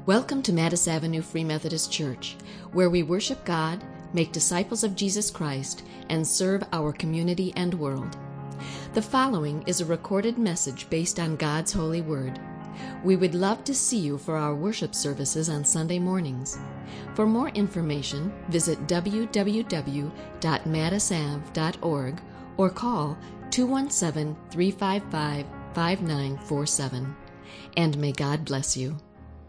Welcome to Mattis Avenue Free Methodist Church, where we worship God, make disciples of Jesus Christ, and serve our community and world. The following is a recorded message based on God's holy word. We would love to see you for our worship services on Sunday mornings. For more information, visit www.mattisav.org or call 217-355-5947. And may God bless you.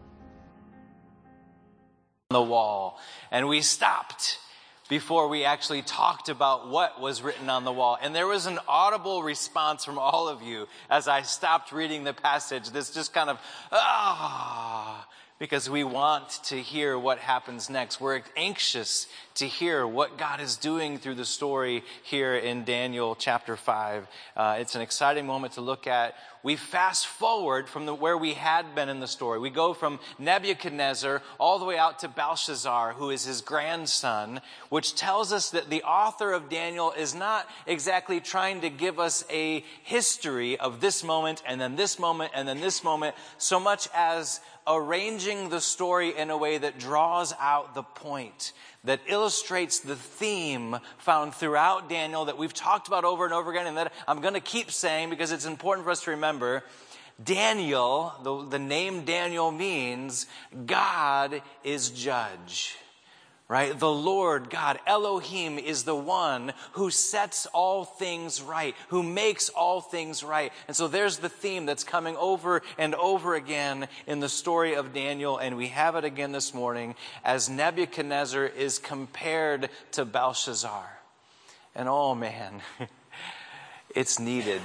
The wall, and we stopped before we actually talked about what was written on the wall, and there was an audible response from all of you as I stopped reading the passage. This just kind of because we want to hear what happens next. We're anxious to hear what God is doing through the story here in Daniel chapter 5. It's an exciting moment to look at. We fast forward from where we had been in the story. We go from Nebuchadnezzar all the way out to Belshazzar, who is his grandson, which tells us that the author of Daniel is not exactly trying to give us a history of this moment and then this moment and then this moment, so much as arranging the story in a way that draws out the point, that illustrates the theme found throughout Daniel that we've talked about over and over again, and that I'm going to keep saying because it's important for us to remember. Daniel, the name Daniel means God is judge. Right? The Lord God, Elohim, is the one who sets all things right, who makes all things right. And so there's the theme that's coming over and over again in the story of Daniel, and we have it again this morning as Nebuchadnezzar is compared to Belshazzar. And oh man, it's needed.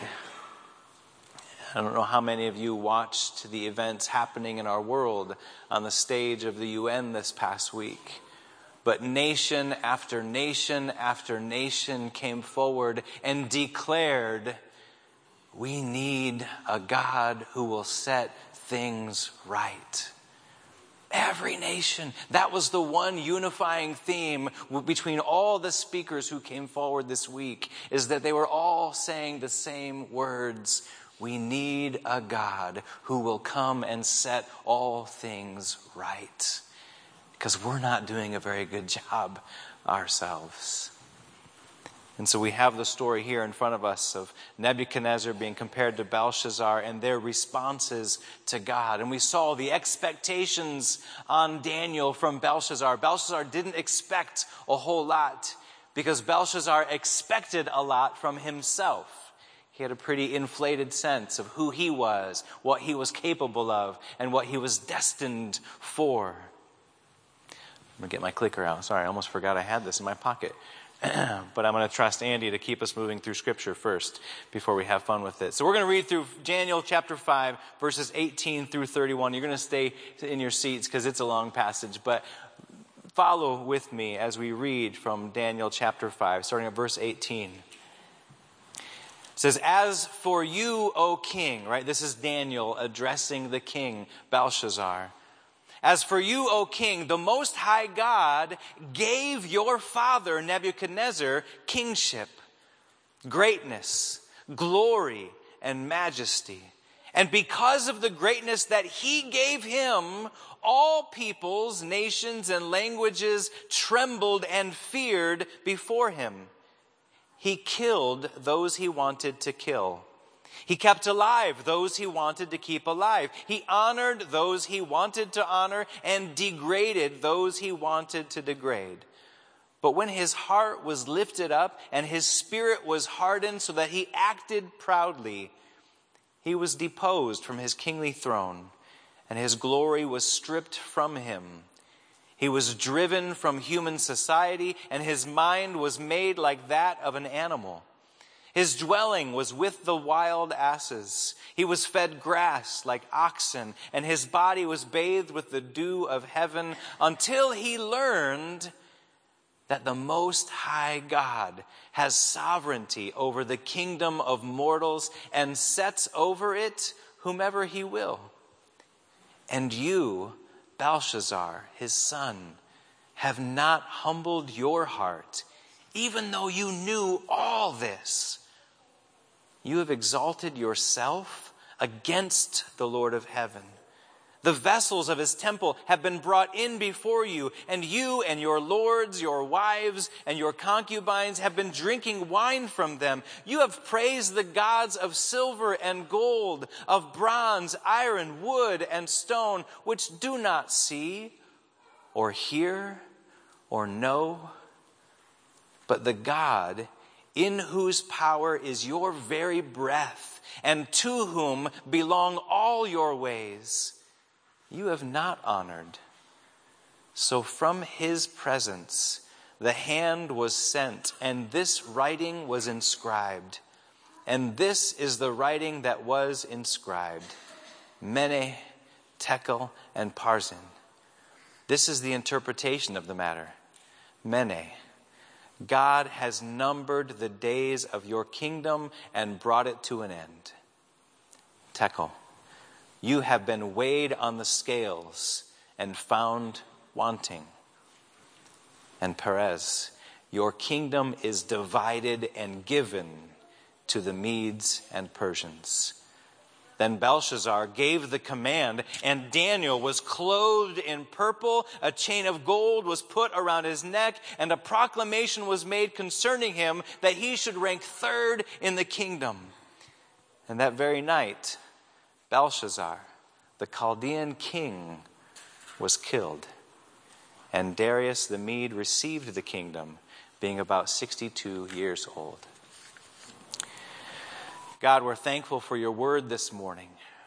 I don't know how many of you watched the events happening in our world on the stage of the UN this past week. But nation after nation after nation came forward and declared, we need a God who will set things right. Every nation. That was the one unifying theme between all the speakers who came forward this week, is that they were all saying the same words. We need a God who will come and set all things right. Because we're not doing a very good job ourselves. And so we have the story here in front of us of Nebuchadnezzar being compared to Belshazzar and their responses to God. And we saw the expectations on Daniel from Belshazzar. Belshazzar didn't expect a whole lot because Belshazzar expected a lot from himself. He had a pretty inflated sense of who he was, what he was capable of, and what he was destined for. I'm going to get my clicker out. Sorry, I almost forgot I had this in my pocket. But I'm going to trust Andy to keep us moving through Scripture first before we have fun with it. So we're going to read through Daniel chapter 5, verses 18 through 31. You're going to stay in your seats because it's a long passage. But follow with me as we read from Daniel chapter 5, starting at verse 18. It says, as for you, O king, right? This is Daniel addressing the king, Belshazzar. As for you, O king, the Most High God gave your father Nebuchadnezzar kingship, greatness, glory, and majesty. And because of the greatness that he gave him, all peoples, nations, and languages trembled and feared before him. He killed those he wanted to kill. He kept alive those he wanted to keep alive. He honored those he wanted to honor and degraded those he wanted to degrade. But when his heart was lifted up and his spirit was hardened so that he acted proudly, he was deposed from his kingly throne and his glory was stripped from him. He was driven from human society and his mind was made like that of an animal. His dwelling was with the wild asses. He was fed grass like oxen, and his body was bathed with the dew of heaven until he learned that the Most High God has sovereignty over the kingdom of mortals and sets over it whomever he will. And you, Belshazzar, his son, have not humbled your heart, even though you knew all this. You have exalted yourself against the Lord of heaven. The vessels of his temple have been brought in before you, and you and your lords, your wives, and your concubines have been drinking wine from them. You have praised the gods of silver and gold, of bronze, iron, wood, and stone, which do not see, or hear, or know. But the God in whose power is your very breath, and to whom belong all your ways, you have not honored. So from his presence the hand was sent, and this writing was inscribed. And this is the writing that was inscribed: Mene, Tekel, and Parsin. This is the interpretation of the matter. Mene, God has numbered the days of your kingdom and brought it to an end. Tekel, you have been weighed on the scales and found wanting. And Perez, your kingdom is divided and given to the Medes and Persians. Then Belshazzar gave the command, and Daniel was clothed in purple. A chain of gold was put around his neck, and a proclamation was made concerning him that he should rank third in the kingdom. And that very night, Belshazzar, the Chaldean king, was killed, and Darius the Mede received the kingdom, being about 62 years old. God, we're thankful for your word this morning.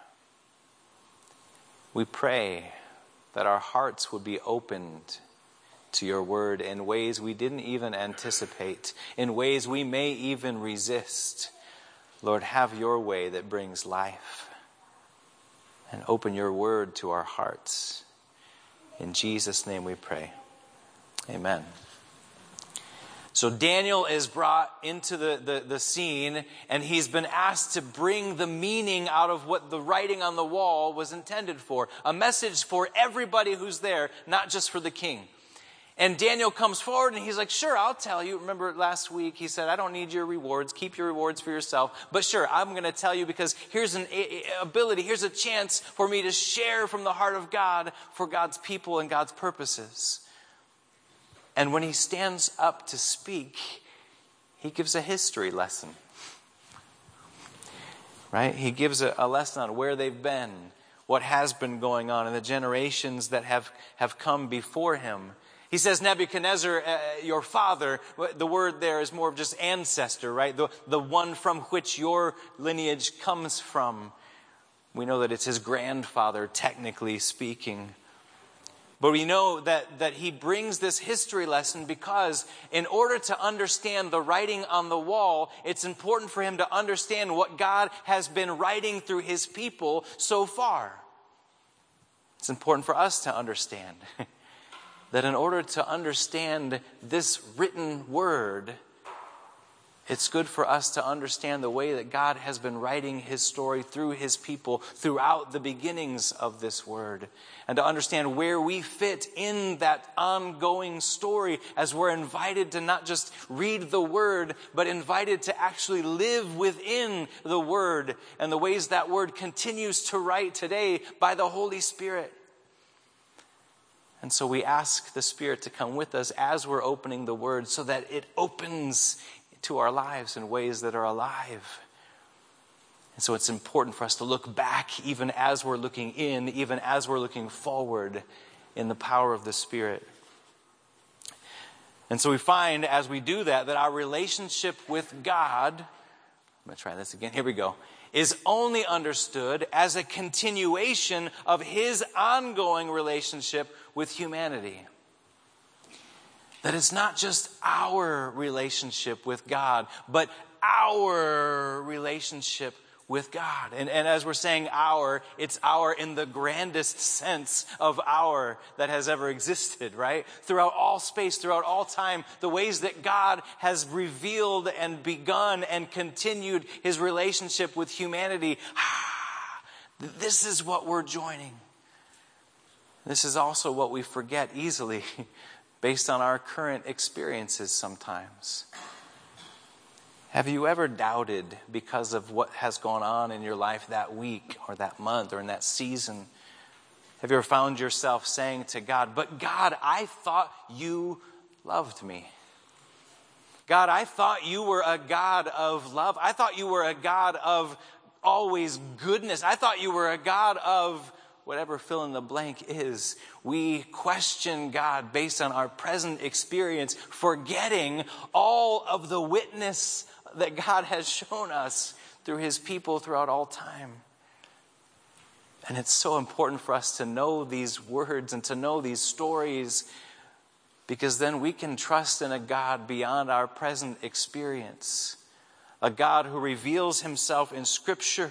We pray that our hearts would be opened to your word in ways we didn't even anticipate, in ways we may even resist. Lord, have your way that brings life, and open your word to our hearts. In Jesus' name we pray. Amen. So Daniel is brought into the scene, and he's been asked to bring the meaning out of what the writing on the wall was intended for. A message for everybody who's there, not just for the king. And Daniel comes forward and he's like, sure, I'll tell you. Remember last week he said, I don't need your rewards. Keep your rewards for yourself. But sure, I'm going to tell you because here's an ability, here's a chance for me to share from the heart of God for God's people and God's purposes. And when he stands up to speak, he gives a history lesson. Right? He gives a lesson on where they've been, what has been going on in the generations that have come before him. He says, Nebuchadnezzar, your father, the word there is more of just ancestor, right? The one from which your lineage comes from. We know that it's his grandfather, technically speaking. But we know that he brings this history lesson because in order to understand the writing on the wall, it's important for him to understand what God has been writing through his people so far. It's important for us to understand that in order to understand this written word, it's good for us to understand the way that God has been writing his story through his people throughout the beginnings of this word. And to understand where we fit in that ongoing story as we're invited to not just read the word, but invited to actually live within the word and the ways that word continues to write today by the Holy Spirit. And so we ask the Spirit to come with us as we're opening the word so that it opens to our lives in ways that are alive. And so it's important for us to look back even as we're looking in, even as we're looking forward in the power of the Spirit. And so we find as we do that our relationship with God, I'm going to try this again, here we go, is only understood as a continuation of his ongoing relationship with humanity. That it's not just our relationship with God, but our relationship with God. And as we're saying our, it's our in the grandest sense of our that has ever existed, right? Throughout all space, throughout all time, the ways that God has revealed and begun and continued his relationship with humanity. This is what we're joining. This is also what we forget easily based on our current experiences sometimes. Have you ever doubted because of what has gone on in your life that week or that month or in that season? Have you ever found yourself saying to God, "But God, I thought you loved me. God, I thought you were a God of love. I thought you were a God of always goodness. I thought you were a God of," whatever fill in the blank is. We question God based on our present experience, forgetting all of the witness that God has shown us through his people throughout all time. And it's so important for us to know these words and to know these stories, because then we can trust in a God beyond our present experience. A God who reveals himself in Scripture.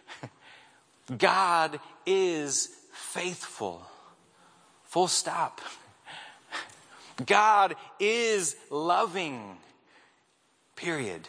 God is faithful. Full stop. God is loving. Period.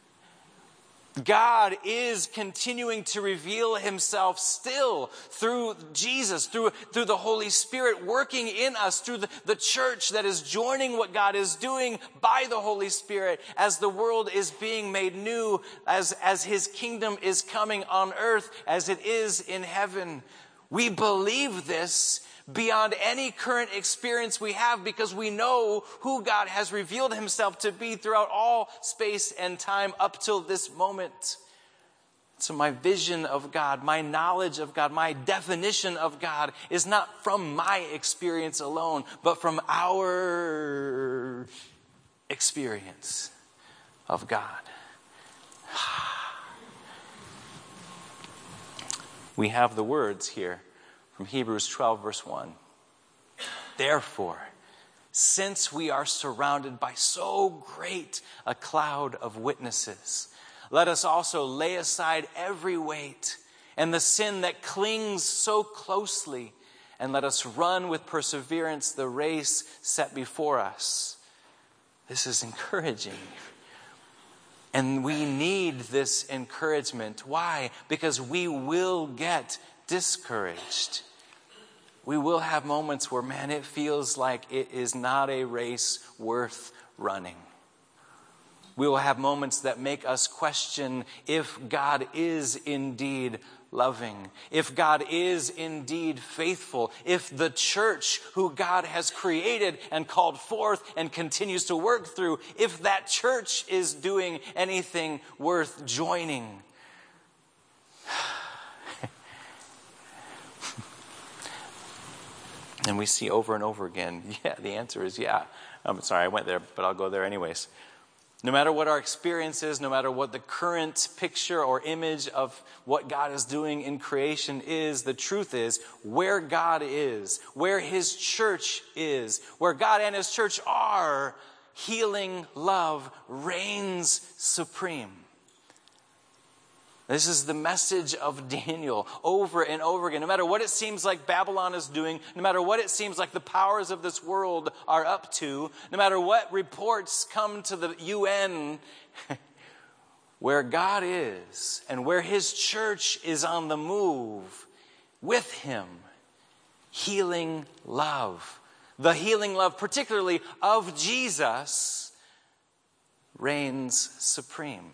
God is continuing to reveal himself still through Jesus, through the Holy Spirit working in us, through the church that is joining what God is doing by the Holy Spirit as the world is being made new, as his kingdom is coming on earth as it is in heaven. We believe this beyond any current experience we have, because we know who God has revealed himself to be throughout all space and time up till this moment. So my vision of God, my knowledge of God, my definition of God is not from my experience alone, but from our experience of God. We have the words here from Hebrews 12, verse 1. Therefore, since we are surrounded by so great a cloud of witnesses, let us also lay aside every weight and the sin that clings so closely, and let us run with perseverance the race set before us. This is encouraging. And we need this encouragement. Why? Because we will get discouraged. We will have moments where, man, it feels like it is not a race worth running. We will have moments that make us question if God is indeed loving, if God is indeed faithful, if the church who God has created and called forth and continues to work through, if that church is doing anything worth joining. And we see over and over again, the answer is yeah. I'm sorry, I went there, but I'll go there anyways. No matter what our experience is, no matter what the current picture or image of what God is doing in creation is, the truth is, where God is, where his church is, where God and his church are, healing love reigns supreme. This is the message of Daniel over and over again. No matter what it seems like Babylon is doing, no matter what it seems like the powers of this world are up to, no matter what reports come to the UN, where God is and where his church is on the move with him, healing love, the healing love particularly of Jesus, reigns supreme.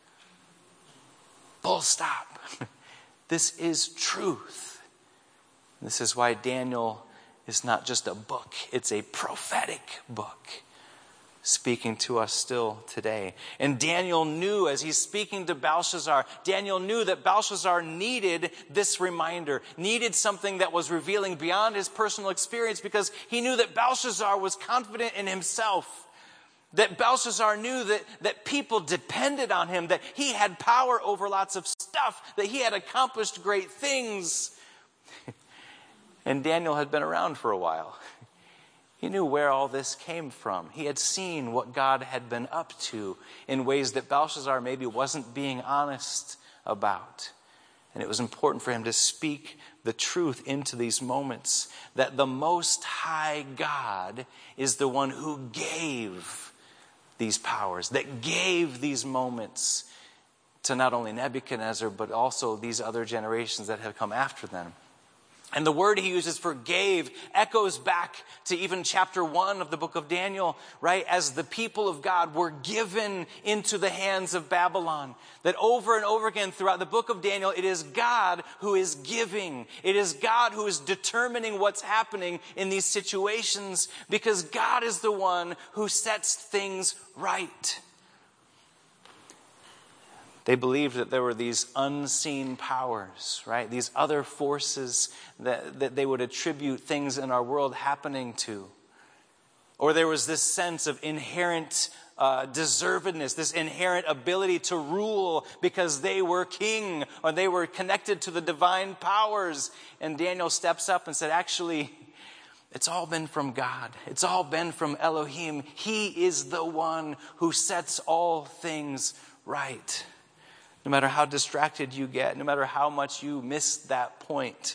Full stop. This is truth. This is why Daniel is not just a book. It's a prophetic book speaking to us still today. And Daniel knew, as he's speaking to Belshazzar, Daniel knew that Belshazzar needed this reminder, needed something that was revealing beyond his personal experience, because he knew that Belshazzar was confident in himself. That Belshazzar knew that people depended on him, that he had power over lots of stuff, that he had accomplished great things. And Daniel had been around for a while. He knew where all this came from. He had seen what God had been up to in ways that Belshazzar maybe wasn't being honest about. And it was important for him to speak the truth into these moments, that the Most High God is the one who gave these powers, that gave these moments to not only Nebuchadnezzar, but also these other generations that have come after them. And the word he uses for gave echoes back to even chapter 1 of the book of Daniel, right? As the people of God were given into the hands of Babylon. That over and over again throughout the book of Daniel, it is God who is giving. It is God who is determining what's happening in these situations, because God is the one who sets things right. They believed that there were these unseen powers, right? These other forces that they would attribute things in our world happening to. Or there was this sense of inherent deservedness, this inherent ability to rule because they were king or they were connected to the divine powers. And Daniel steps up and said, actually, it's all been from God. It's all been from Elohim. He is the one who sets all things right. No matter how distracted you get, no matter how much you miss that point,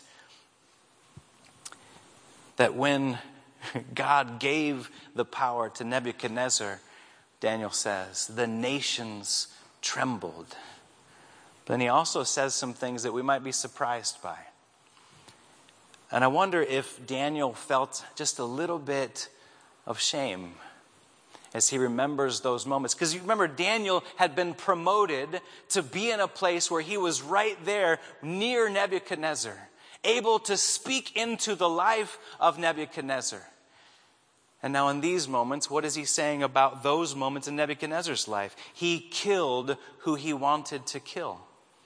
that when God gave the power to Nebuchadnezzar, Daniel says, the nations trembled. But then he also says some things that we might be surprised by. And I wonder if Daniel felt just a little bit of shame as he remembers those moments. Because you remember, Daniel had been promoted to be in a place where he was right there near Nebuchadnezzar, able to speak into the life of Nebuchadnezzar. And now in these moments, what is he saying about those moments in Nebuchadnezzar's life? He killed who he wanted to kill.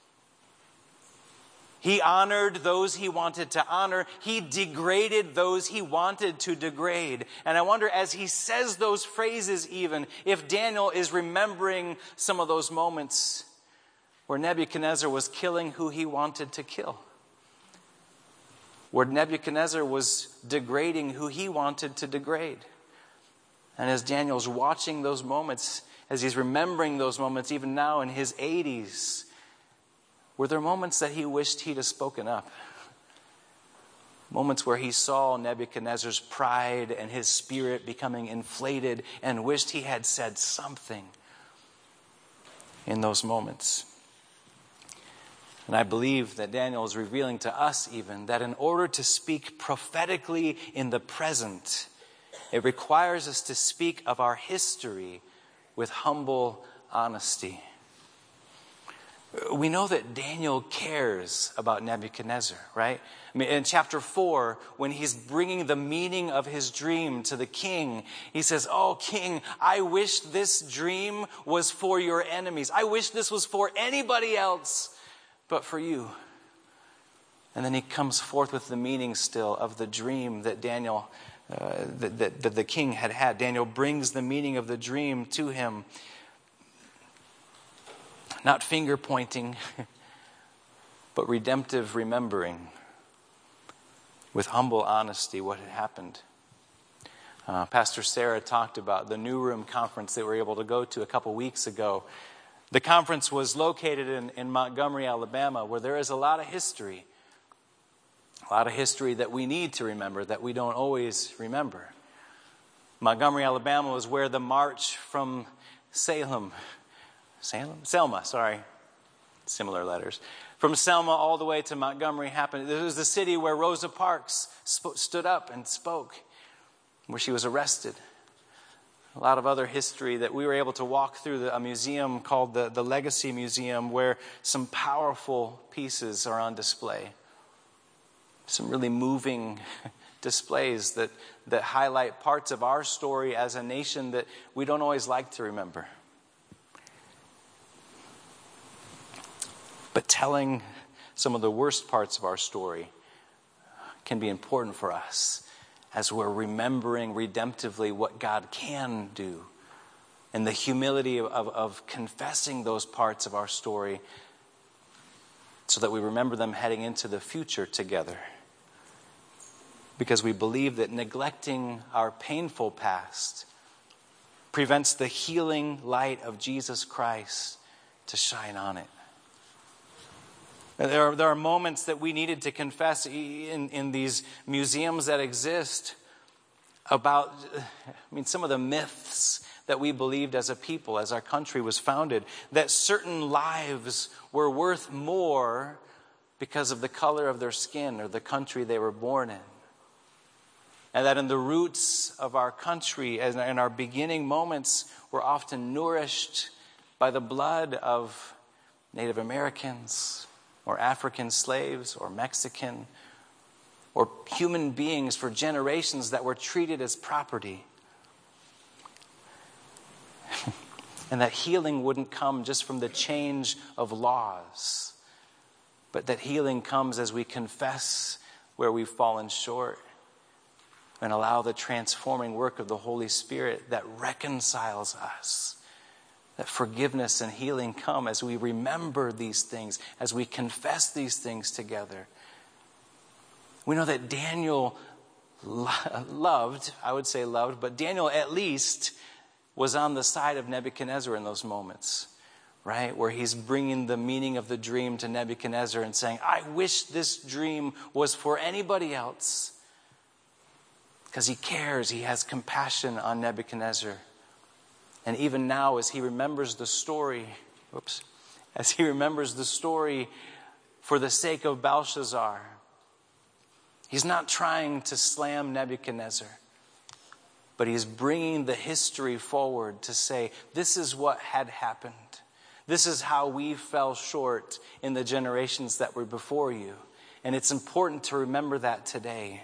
He honored those he wanted to honor. He degraded those he wanted to degrade. And I wonder, as he says those phrases even, if Daniel is remembering some of those moments where Nebuchadnezzar was killing who he wanted to kill. Where Nebuchadnezzar was degrading who he wanted to degrade. And as Daniel's watching those moments, as he's remembering those moments even now in his 80s, were there moments that he wished he'd have spoken up? Moments where he saw Nebuchadnezzar's pride and his spirit becoming inflated and wished he had said something in those moments. And I believe that Daniel is revealing to us even that in order to speak prophetically in the present, it requires us to speak of our history with humble honesty. We know that Daniel cares about Nebuchadnezzar, right? I mean, in chapter 4, when he's bringing the meaning of his dream to the king, he says, "Oh, king, I wish this dream was for your enemies. I wish this was for anybody else but for you." And then he comes forth with the meaning still of the dream that Daniel, that the king had had. Daniel brings the meaning of the dream to him. Not finger pointing, but redemptive remembering with humble honesty what had happened. Pastor Sarah talked about the New Room conference that we were able to go to a couple weeks ago. The conference was located in Montgomery, Alabama, where there is a lot of history. A lot of history that we need to remember, that we don't always remember. Montgomery, Alabama was where the march from Selma, similar letters. From Selma all the way to Montgomery happened. It was the city where Rosa Parks stood up and spoke, where she was arrested. A lot of other history that we were able to walk through a museum called the Legacy Museum, where some powerful pieces are on display. Some really moving displays that highlight parts of our story as a nation that we don't always like to remember. But telling some of the worst parts of our story can be important for us as we're remembering redemptively what God can do, and the humility of confessing those parts of our story so that we remember them heading into the future together. Because we believe that neglecting our painful past prevents the healing light of Jesus Christ to shine on it. There are moments that we needed to confess in these museums that exist about, some of the myths that we believed as a people, as our country was founded, that certain lives were worth more because of the color of their skin or the country they were born in. And that in the roots of our country and in our beginning moments, we're often nourished by the blood of Native Americans or African slaves or Mexican or human beings for generations that were treated as property. And that healing wouldn't come just from the change of laws, but that healing comes as we confess where we've fallen short and allow the transforming work of the Holy Spirit that reconciles us. That forgiveness and healing come as we remember these things, as we confess these things together. We know that Daniel loved, but Daniel at least was on the side of Nebuchadnezzar in those moments, right? Where he's bringing the meaning of the dream to Nebuchadnezzar and saying, I wish this dream was for anybody else. Because he cares, he has compassion on Nebuchadnezzar. And even now, as he remembers the story for the sake of Belshazzar, he's not trying to slam Nebuchadnezzar, but he's bringing the history forward to say, this is what had happened. This is how we fell short in the generations that were before you. And it's important to remember that today.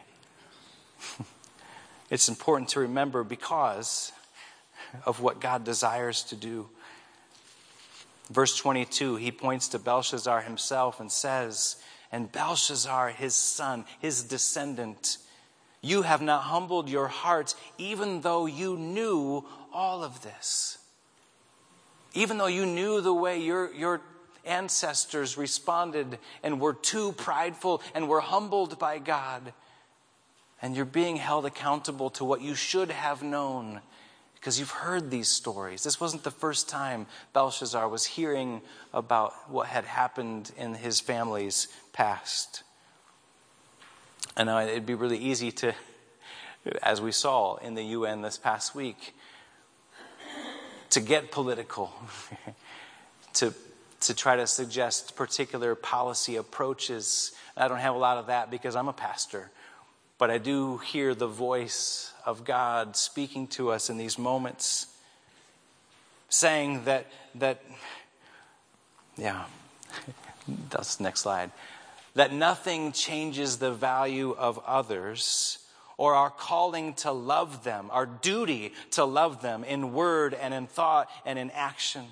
It's important to remember because of what God desires to do. Verse 22, he points to Belshazzar himself and says, and Belshazzar, his son, his descendant, you have not humbled your heart, even though you knew all of this. Even though you knew the way your ancestors responded and were too prideful and were humbled by God. And you're being held accountable to what you should have known because you've heard these stories. This wasn't the first time Belshazzar was hearing about what had happened in his family's past. And it'd be really easy to, as we saw in the UN this past week, to get political, to try to suggest particular policy approaches. I don't have a lot of that because I'm a pastor. But I do hear the voice of God speaking to us in these moments, saying that's the next slide, that nothing changes the value of others or our calling to love them, our duty to love them in word and in thought and in action.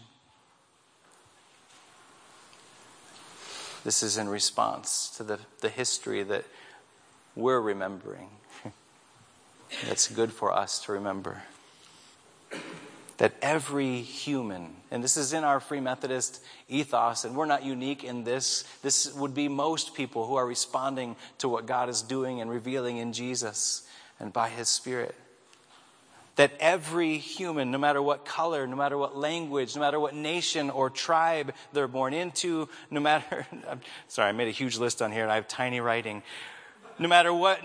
This is in response to the history that we're remembering. That's good for us to remember. That every human, and this is in our Free Methodist ethos, and we're not unique in this. This would be most people who are responding to what God is doing and revealing in Jesus and by His Spirit. That every human, no matter what color, no matter what language, no matter what nation or tribe they're born into, I made a huge list on here and I have tiny writing. No matter what,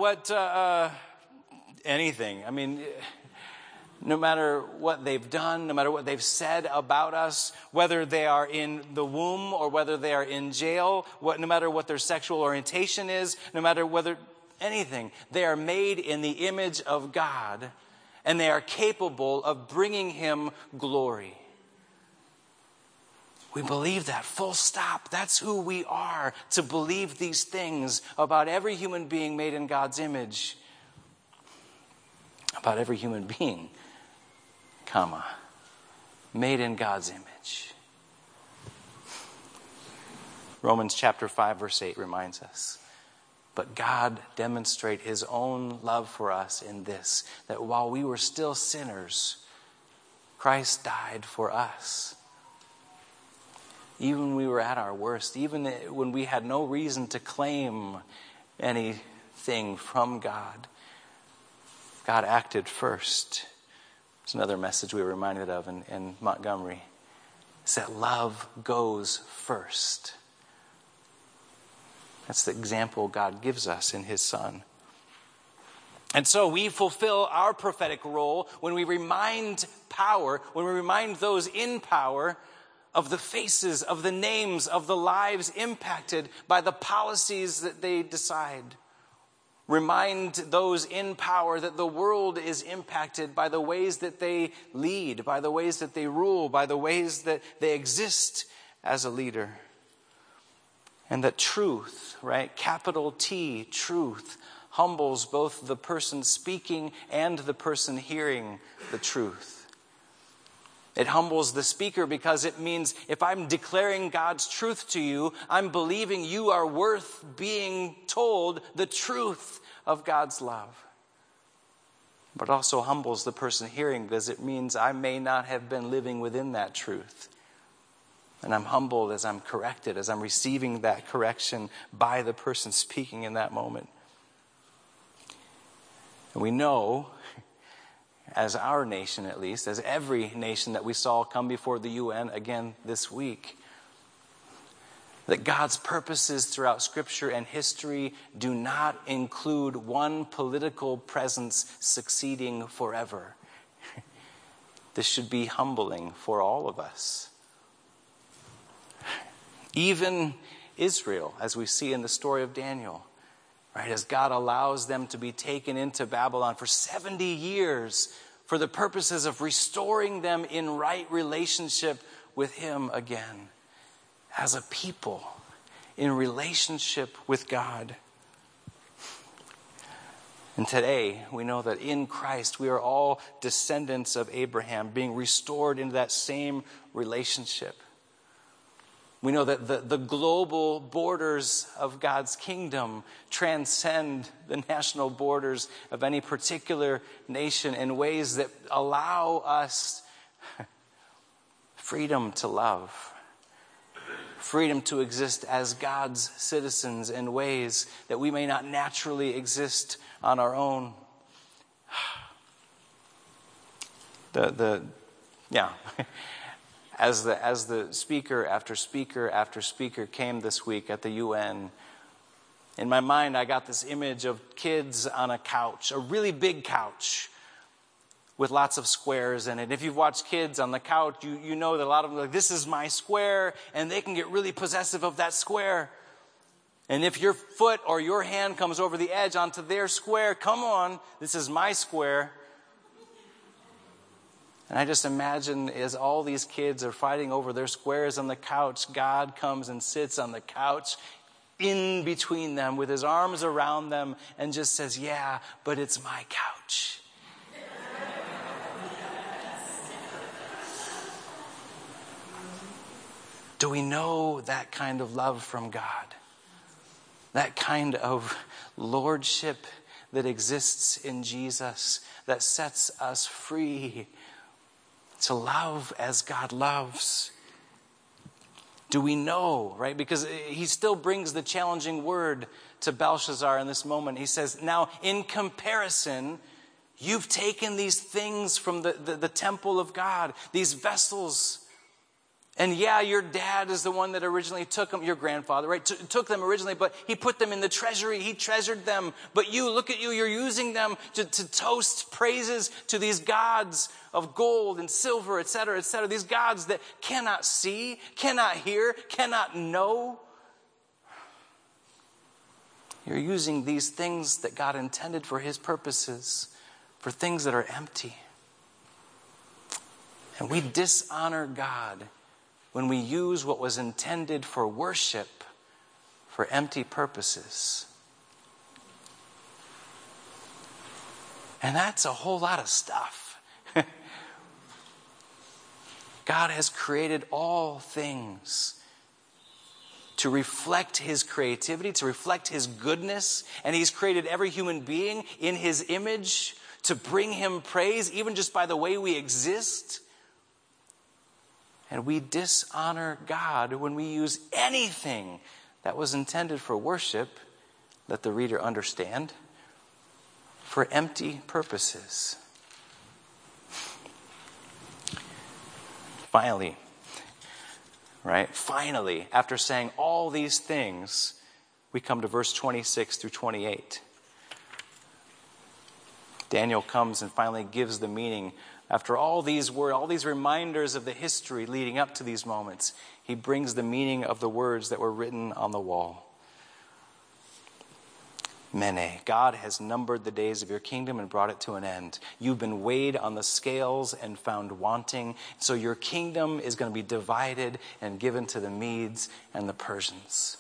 anything. No matter what they've done, no matter what they've said about us, whether they are in the womb or whether they are in jail, no matter what their sexual orientation is, no matter whether anything, they are made in the image of God and they are capable of bringing Him glory. We believe that, full stop. That's who we are, to believe these things about every human being made in God's image. About every human being, made in God's image. Romans chapter 5, verse 8 reminds us. But God demonstrates His own love for us in this, that while we were still sinners, Christ died for us. Even when we were at our worst, even when we had no reason to claim anything from God, God acted first. It's another message we were reminded of in Montgomery. It's that love goes first. That's the example God gives us in His Son. And so we fulfill our prophetic role when we remind those in power of the faces, of the names, of the lives impacted by the policies that they decide. Remind those in power that the world is impacted by the ways that they lead, by the ways that they rule, by the ways that they exist as a leader. And that truth, right, capital T, truth, humbles both the person speaking and the person hearing the truth. It humbles the speaker because it means if I'm declaring God's truth to you, I'm believing you are worth being told the truth of God's love. But also humbles the person hearing because it means I may not have been living within that truth. And I'm humbled as I'm corrected, as I'm receiving that correction by the person speaking in that moment. And we know, as our nation at least, as every nation that we saw come before the UN again this week, that God's purposes throughout Scripture and history do not include one political presence succeeding forever. This should be humbling for all of us. Even Israel, as we see in the story of Daniel, right, as God allows them to be taken into Babylon for 70 years for the purposes of restoring them in right relationship with Him again, as a people in relationship with God. And today, we know that in Christ, we are all descendants of Abraham, being restored into that same relationship. We know that the global borders of God's kingdom transcend the national borders of any particular nation in ways that allow us freedom to love, freedom to exist as God's citizens in ways that we may not naturally exist on our own. As the speaker after speaker after speaker came this week at the UN, in my mind I got this image of kids on a couch, a really big couch with lots of squares in it. If you've watched kids on the couch, you know that a lot of them are like, this is my square, and they can get really possessive of that square. And if your foot or your hand comes over the edge onto their square, come on, this is my square. And I just imagine as all these kids are fighting over their squares on the couch, God comes and sits on the couch in between them with His arms around them and just says, yeah, but it's my couch. Do we know that kind of love from God? That kind of lordship that exists in Jesus, that sets us free to love as God loves. Do we know, right? Because he still brings the challenging word to Belshazzar in this moment. He says, now in comparison, you've taken these things from the temple of God, these vessels. And yeah, your dad is the one that originally took them, your grandfather, right? Took them originally, but he put them in the treasury. He treasured them. But you, look at you, you're using them to toast praises to these gods of gold and silver, et cetera, these gods that cannot see, cannot hear, cannot know. You're using these things that God intended for His purposes, for things that are empty. And we dishonor God when we use what was intended for worship for empty purposes. And that's a whole lot of stuff. God has created all things to reflect His creativity, to reflect His goodness. And He's created every human being in His image to bring Him praise, even just by the way we exist. And we dishonor God when we use anything that was intended for worship, let the reader understand, for empty purposes. Finally, after saying all these things, we come to verse 26 through 28. Daniel comes and finally gives the meaning After all these words, all these reminders of the history leading up to these moments, he brings the meaning of the words that were written on the wall. Mene, God has numbered the days of your kingdom and brought it to an end. You've been weighed on the scales and found wanting. So your kingdom is going to be divided and given to the Medes and the Persians.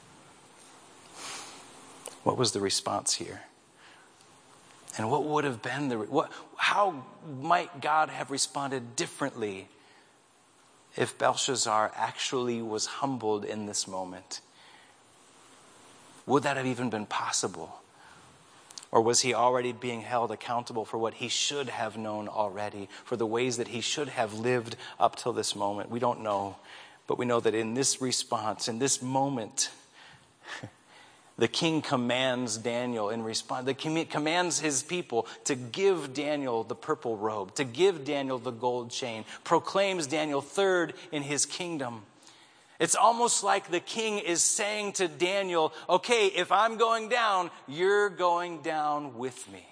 What was the response here? And what would have been how might God have responded differently if Belshazzar actually was humbled in this moment? Would that have even been possible? Or was he already being held accountable for what he should have known already, for the ways that he should have lived up till this moment? We don't know. But we know that in this response, in this moment, the king commands Daniel in response. The king commands his people to give Daniel the purple robe, to give Daniel the gold chain, proclaims Daniel third in his kingdom. It's almost like the king is saying to Daniel, okay, if I'm going down, you're going down with me.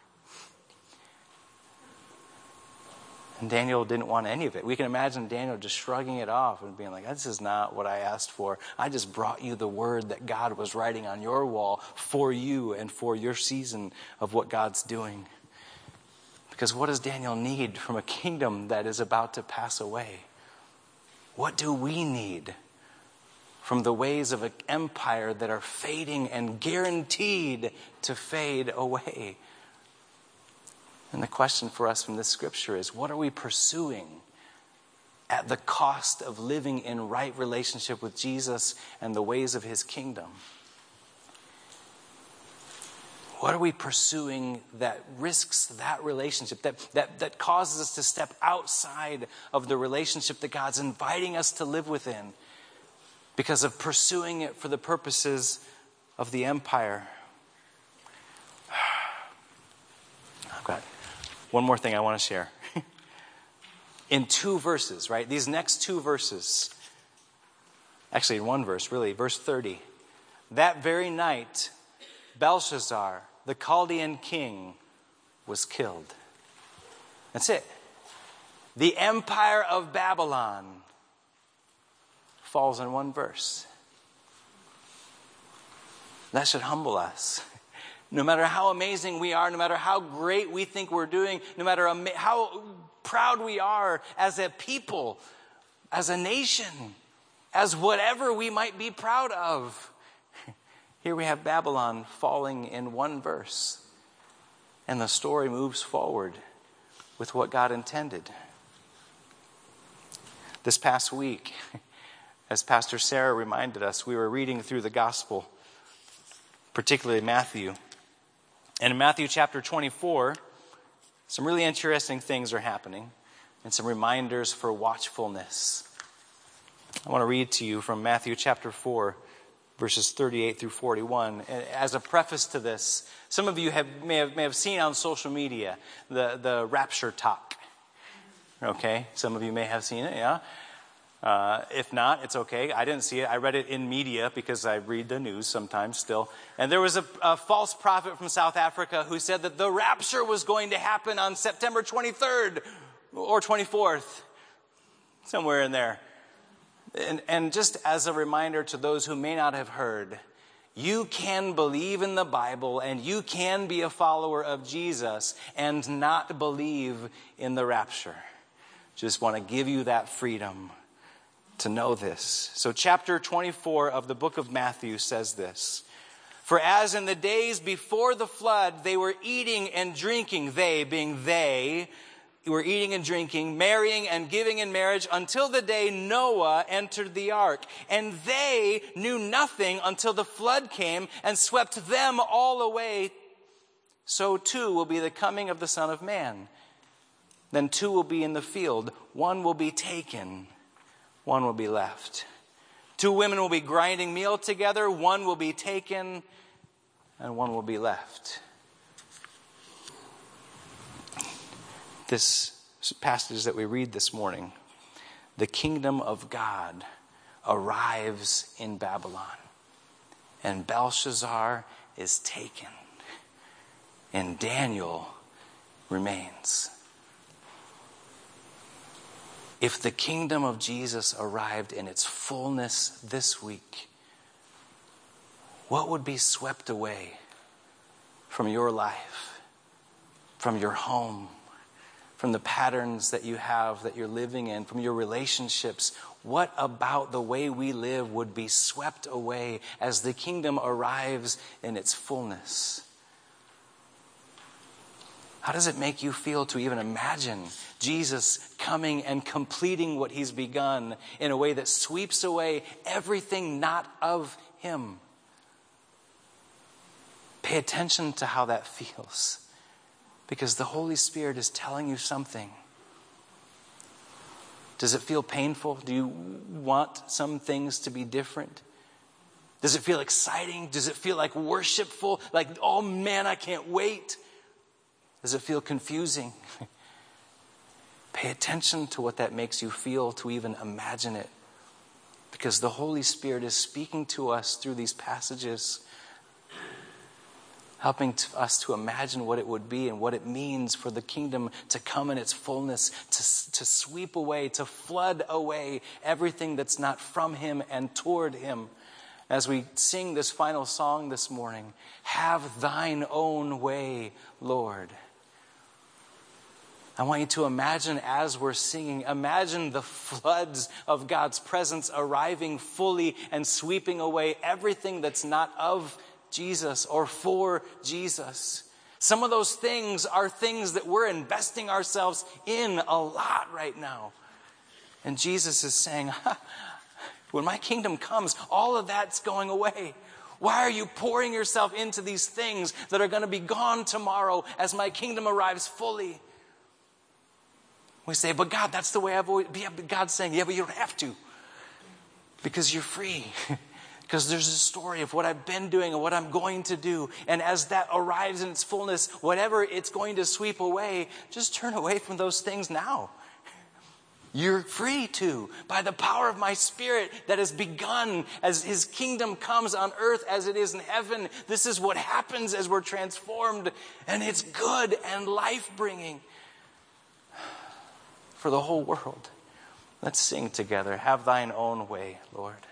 And Daniel didn't want any of it. We can imagine Daniel just shrugging it off and being like, this is not what I asked for. I just brought you the word that God was writing on your wall for you and for your season of what God's doing. Because what does Daniel need from a kingdom that is about to pass away? What do we need from the ways of an empire that are fading and guaranteed to fade away? And the question for us from this scripture is, what are we pursuing at the cost of living in right relationship with Jesus and the ways of his kingdom? What are we pursuing that risks that relationship, that causes us to step outside of the relationship that God's inviting us to live within because of pursuing it for the purposes of the empire? I've got one more thing I want to share. In 2 verses, right? These next 2 verses, actually in 1 verse, really, verse 30. That very night, Belshazzar, the Chaldean king, was killed. That's it. The empire of Babylon falls in 1 verse. That should humble us. No matter how amazing we are, no matter how great we think we're doing, no matter how proud we are as a people, as a nation, as whatever we might be proud of, here we have Babylon falling in 1 verse. And the story moves forward with what God intended. This past week, as Pastor Sarah reminded us, we were reading through the gospel, particularly Matthew. And in Matthew chapter 24, some really interesting things are happening and some reminders for watchfulness. I want to read to you from Matthew chapter 4, verses 38 through 41. As a preface to this, some of you may have seen on social media the rapture talk. Okay, some of you may have seen it, yeah. If not, it's okay. I didn't see it. I read it in media because I read the news sometimes still. And there was a false prophet from South Africa who said that the rapture was going to happen on September 23rd or 24th, somewhere in there. And just as a reminder to those who may not have heard, you can believe in the Bible and you can be a follower of Jesus and not believe in the rapture. Just want to give you that freedom to know this. So chapter 24 of the book of Matthew says this. For as in the days before the flood, they were eating and drinking, they being they, were eating and drinking, marrying and giving in marriage until the day Noah entered the ark. And they knew nothing until the flood came and swept them all away. So too will be the coming of the Son of Man. Then 2 will be in the field. 1 will be taken. 1 will be left. 2 women will be grinding meal together. 1 will be taken and 1 will be left. This passage that we read this morning, the kingdom of God arrives in Babylon. And Belshazzar is taken. And Daniel remains. If the kingdom of Jesus arrived in its fullness this week, what would be swept away from your life, from your home, from the patterns that you have, that you're living in, from your relationships? What about the way we live would be swept away as the kingdom arrives in its fullness? How does it make you feel to even imagine Jesus coming and completing what he's begun in a way that sweeps away everything not of him? Pay attention to how that feels, because the Holy Spirit is telling you something. Does it feel painful? Do you want some things to be different? Does it feel exciting? Does it feel like worshipful? Like, oh man, I can't wait? Does it feel confusing? Pay attention to what that makes you feel, to even imagine it. Because the Holy Spirit is speaking to us through these passages, helping us to imagine what it would be and what it means for the kingdom to come in its fullness, to sweep away, to flood away everything that's not from him and toward him. As we sing this final song this morning, have thine own way, Lord. I want you to imagine, as we're singing, imagine the floods of God's presence arriving fully and sweeping away everything that's not of Jesus or for Jesus. Some of those things are things that we're investing ourselves in a lot right now. And Jesus is saying, when my kingdom comes, all of that's going away. Why are you pouring yourself into these things that are going to be gone tomorrow as my kingdom arrives fully? We say, but God, that's the way I've always... Yeah, but God's saying, yeah, but you don't have to. Because you're free. Because there's a story of what I've been doing and what I'm going to do. And as that arrives in its fullness, whatever it's going to sweep away, just turn away from those things now. You're free to, by the power of my Spirit that has begun as his kingdom comes on earth as it is in heaven. This is what happens as we're transformed. And it's good and life-bringing for the whole world. Let's sing together. Have thine own way, Lord.